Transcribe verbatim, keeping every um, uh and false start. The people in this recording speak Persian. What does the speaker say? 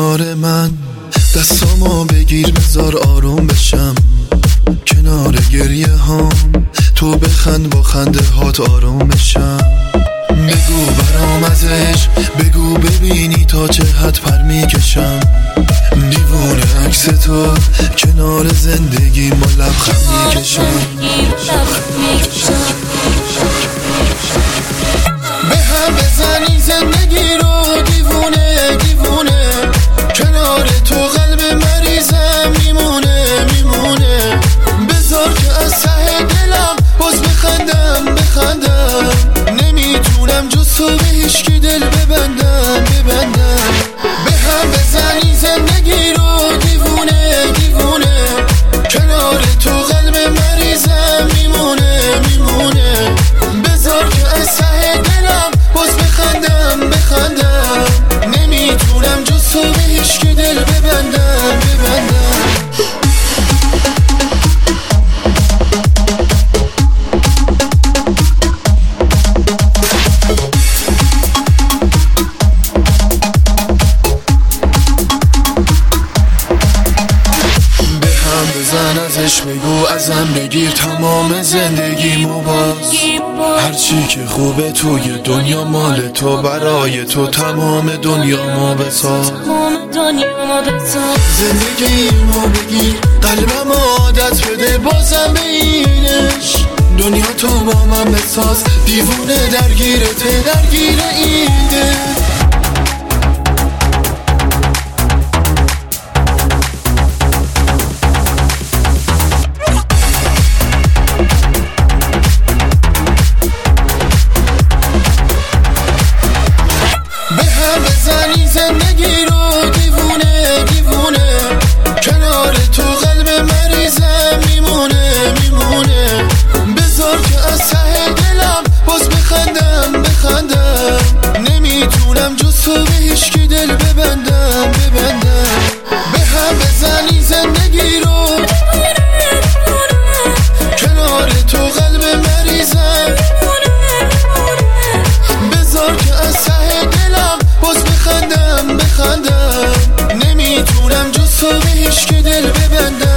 کنار من، دستامو بگیر بذار آروم بشم. کنار گریه هام تو بخند با خنده هات آروم بشم. بگو برام ازش، بگو ببینی تا چه حد پر میکشم. دیوونه عکس تو کنار زندگی ما لبخند میکشم. به هم بزنی زندگی رو دیوونه دیوونه، کنار تو قلب مریضم میمونه میمونه. بذار که از ته دلم باز بخندم بخندم، نمیتونم جز تو به هیچکی دل ببندم ببندم. به هم بزنی زندگی رو دیوونه دیوونه، کنار تو قلب مریضم میمونه میمونه. بذار که از ته دلم باز بخندم بخندم، نمیتونم جز تو به هیچکی دل ببندم ببندم. بزن ازش، بگو ازم بگیر تمام زندگیمو باز. هرچی که خوبه توی دنیا مال تو، برای تو تمام دنیامو بساز. زندگیمو بگیر قلبم عادت بده بازم به اینش. دنیا تو با من بساز، دیوونه درگیرته درگیر اینه. بزنی زندگی رو دیوونه دیوونه، کنار تو قلب مریضم میمونه میمونه. بذار که از ته دلم باز بخندم بخندم، نمیتونم جز تو به هیچکی دل ببندم ببندم. به هم بزنی زندگی رو کنار تو قلب مریضم، بذار که از ته دلم باز بخندم بخندم، نمیتونم جز تو به هیچکی دل ببندم.